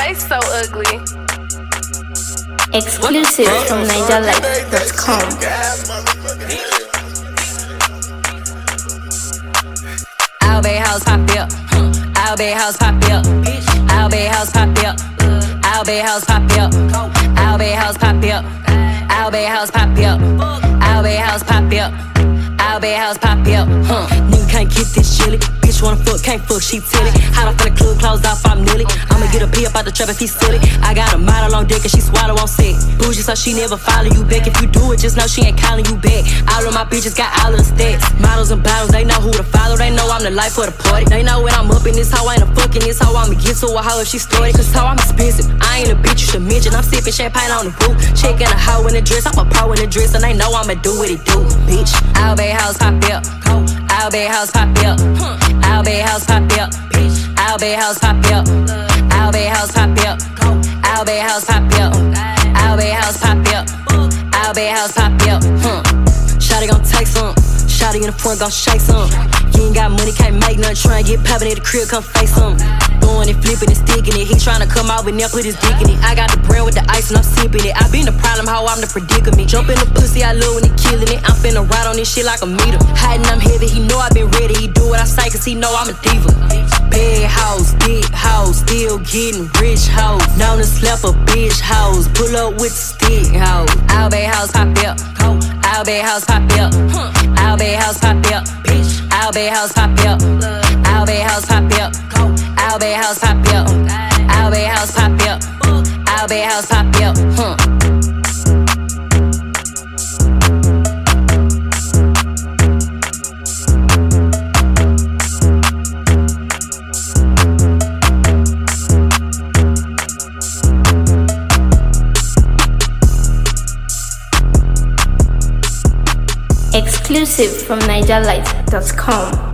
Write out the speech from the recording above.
They so ugly. Exclusive from NigerLife.com. I'll be house pop up. I'll be house pop up. I'll be house pop up. I'll be house pop up. I'll be house pop up. I'll be house pop up. I'll be house pop up. I'll be house pop up. Nigga can't get this chilly. Bitch wanna fuck, can't fuck, she tilly. Hot off in the club, closed off, I'm nilly. I'ma get a pee up out the trap if he's silly. I got a model on deck and she swallow on set. Bougie so she never follow you back. If you do it, just know she ain't calling you back. All of my bitches got all of the stats. Models and bottles, they know who to follow. They know I'm the life of the party. They know when I'm up in this hoe, I ain't a fucking this hoe. I'ma get to a hoe if she started. Cause hoe, I'm expensive. I ain't a bitch, you should mention. I'm sipping champagne on the roof. Checking a hoe in the dress. I'm a pro in the dress. And they know I'ma do what it do, bitch. I'll be house pop up. I'll be house pop up. I'll be house pop up. I'll be house pop up. I'll be house pop up. I'll be house pop up. I'll be house pop up. I'll be house pop up. Shawty gon' take some. Shawty in the front gon' shake some. You ain't got money, can't make nothing. Tryna get poppin' at the crib, come face some. Throwing it, flipping it, sticking it. He tryna come out with now put his dick in it. I got the brand with the ice and I'm sipping it. I been the problem, how I'm the predicament. Jump in the pussy, I love when he killing it. I'm finna ride on this shit like a meter. Hiding, I'm heavy, he know I been ready. He do what I say cause he know I'm a diva. Big house, big house, still getting rich hoes. Known to slap a bitch house. Pull up with the stick house. I'll be house pop up. I'll be house pop up. I'll be house pop up. I'll be house pop up. I'll be house pop up. I'll be house pop up. I'll be house pop up. I'll be house pop up. Exclusive from NigerLife.com.